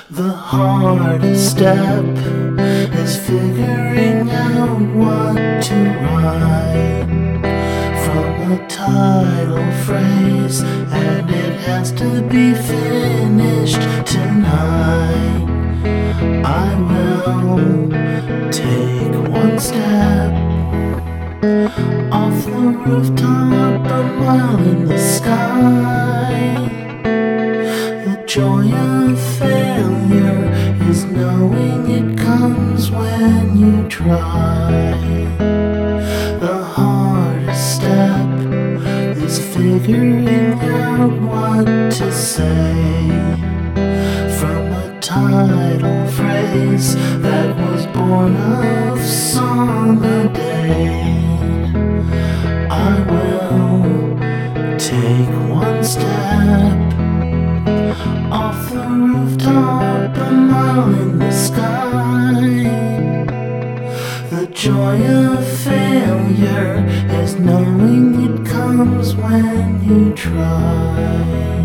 The hardest step is figuring out what to write from a title phrase, and it has to be finished tonight. I will take one step off the rooftop, a mile in the sky. The joy of failure is knowing it comes when you try. The hardest step is figuring out what to say from a title phrase that was born of song a day. I will take one step off the rooftop, a mile in the sky. The joy of failure is knowing it comes when you try.